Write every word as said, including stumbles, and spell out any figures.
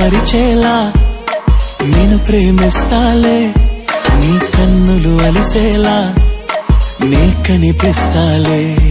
పరిచేలా నేను ప్రేమిస్తాలే, నీ కన్నులు అలిసేలా నే కనిపిస్తాలే.